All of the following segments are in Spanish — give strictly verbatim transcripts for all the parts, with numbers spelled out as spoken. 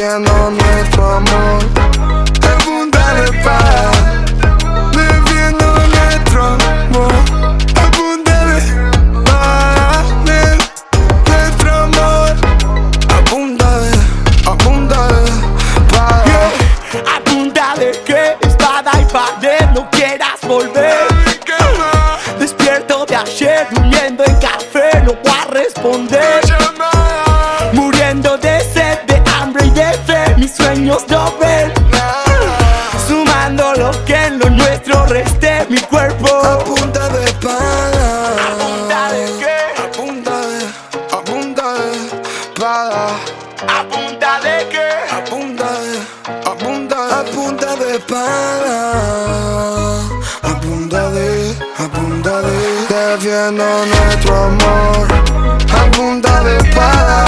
defiendo nuestro amor a punta de espada. Defiendo nuestro amor a punta de espada. Nuestro amor a punta de, a punta de espada. Yeah. A punta de que espada y pared no quieras volver. Despierto de ayer, durmiendo en café, no voy a responder. Muriendo de sed, de hambre y de fe, mis sueños no ven. Sumando lo que en lo nuestro reste, mi cuerpo a punta de espada. ¿A punta de qué? A punta de, a punta de espada. ¿A punta de qué? A punta de, a punta de, a punta de espada. A punta de, a punta de, defiendo nuestro amor a punta de espada.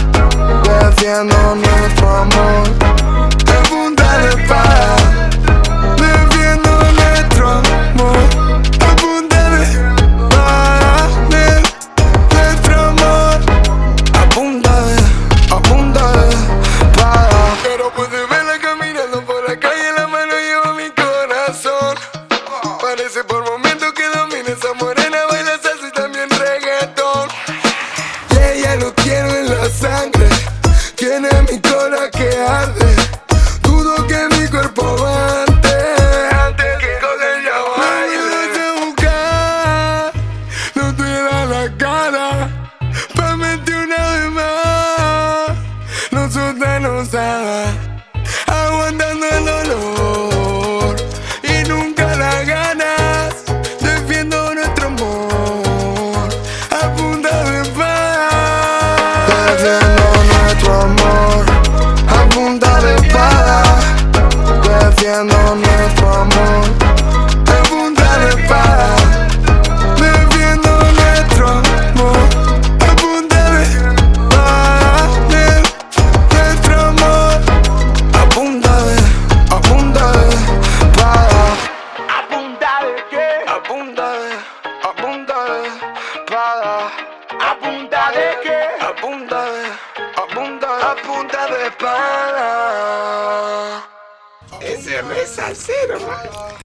Defiendo nuestro amor a punta de espada. Defiendo nuestro amor a punta de espada. Nuestro amor a punta de, a punta de espada. Pero pude verla caminando por la calle, la mano lleva mi corazón. Parece por momentos que domina esa morena, baila salsa y también reggaetón. Y ella lo tiene en la sangre, tiene mi cola que arde. Dudo que mi cuerpo aguante antes que con ella baile. No me dejes buscar, no te da la cara pa' mentir una vez más. Nosotras nos da aguantando el dolor y nunca las ganas. Defiendo nuestro amor a punta de espada. Defiendo nuestro amor a punta de espada. Defiendo nuestro amor a punta de espada. Defiendo nuestro amor a punta de espada. Nuestro amor a punta de, a punta de espada. ¿A punta de qué? A punta de, a punta de espada. ¿A punta de qué? A punta de, a punta de, a punta de espada. Ese re salsero, man.